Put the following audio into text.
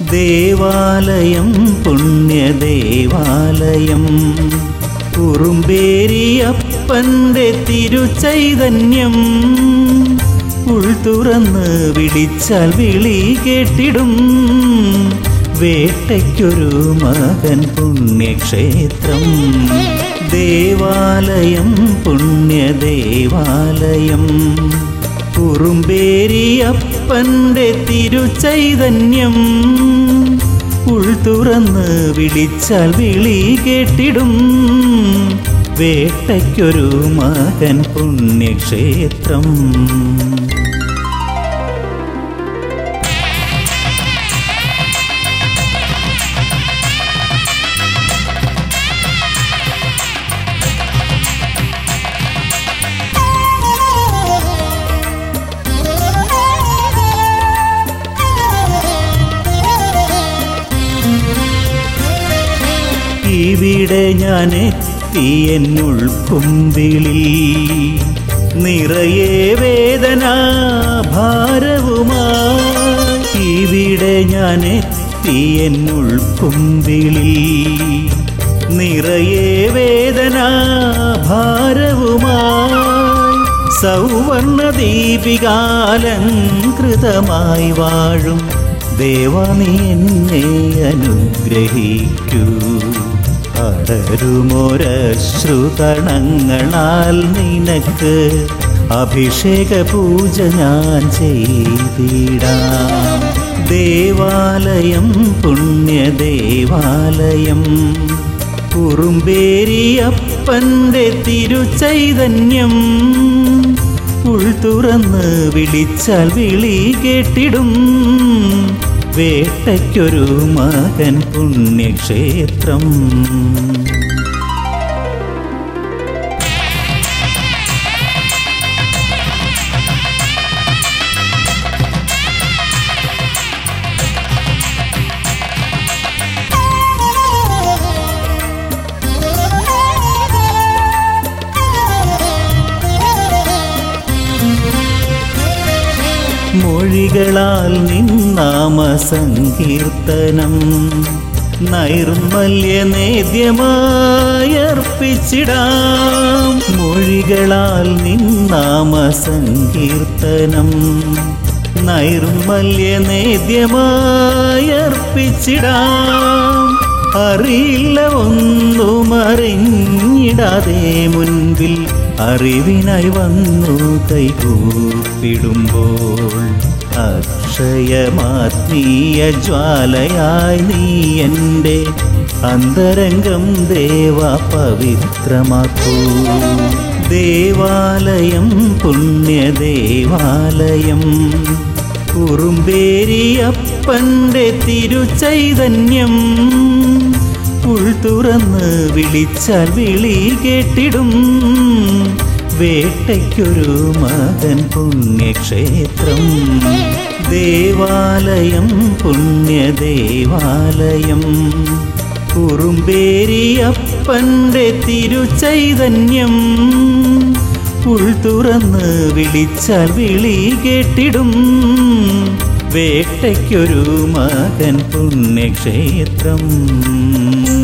ദേവാലയം പുണ്യദേവാലയം കുറുമ്പേരിയപ്പൻ്റെ തിരുചൈതന്യം ഉൾത്തുറന്ന് വിളിച്ചാൽ വിളി കേട്ടിടും വേട്ടയ്ക്കൊരു മകൻ പുണ്യക്ഷേത്രം ദേവാലയം പുണ്യദേവാലയം കുറുമ്പേരിയപ്പൻ്റെ തിരുചൈതന്യം ഉൾത്തുറന്ന് വിളിച്ചാൽ വിളി കേട്ടിടും വേട്ടയ്ക്കൊരു മകൻ പുണ്യക്ഷേത്രം ഇവിടെ ഞാൻ എത്തിയെന്നുൾക്കുമ്പിളിൽ നിറയെ വേദനാ ഭാരവുമായി ഇവിടെ ഞാൻ എത്തിയെന്നുൾക്കുമ്പിളിൽ നിറയെ വേദനാ ഭാരവുമായി സൗവർണ ദീപികാലങ്കൃതമായി വാഴും ദേവാ നീ എന്നെ അനുഗ്രഹിക്കൂ അടരുമൊരശ്രുതണങ്ങളാൽ നിനക്ക് അഭിഷേക പൂജ ഞാൻ ചെയ്തിടാം ദേവാലയം പുണ്യദേവാലയം കുറുമ്പേരിയപ്പൻ്റെ തിരുചൈതന്യം ഉൾത്തുറന്ന് വിളിച്ചാൽ വിളി കേട്ടിടും വേട്ടയ്ക്കൊരു മകൻ പുണ്യക്ഷേത്രം മൊഴികളാൽ നിന്നാമ സങ്കീർത്തനം നൈർമല്യനേദ്യമായി അർപ്പിച്ചിടാം മൊഴികളാൽ നിന്നാമ സങ്കീർത്തനം നൈർമല്യനേദ്യമായി അർപ്പിച്ചിടാം അറിയില്ല ഒന്നും അറിഞ്ഞിടാതെ മുൻപിൽ അറിവിനായി വന്നു കൈകൂപ്പിടുമ്പോൾ അക്ഷയമാത്മീയ ജ്വാലയായി നീ എൻ്റെ അന്തരംഗം ദേവാ പവിത്രമാക്കൂ ദേവാലയം പുണ്യദേവാലയം കുറുമ്പേരിയപ്പൻ്റെ തിരുചൈതന്യം ഉൾത്തുറന്ന് വിളിച്ചാൽ വിളി കേട്ടിടും വേട്ടയ്ക്കൊരു മകൻ പുണ്യക്ഷേത്രം ദേവാലയം പുണ്യദേവാലയം കുറുമ്പേരിയപ്പൻ്റെ തിരുചൈതന്യം ഉൾത്തുറന്ന് വിളിച്ചാൽ വിളി കേട്ടിടും വേട്ടയ്ക്കൊരു മകൻ പുണ്യക്ഷേത്രം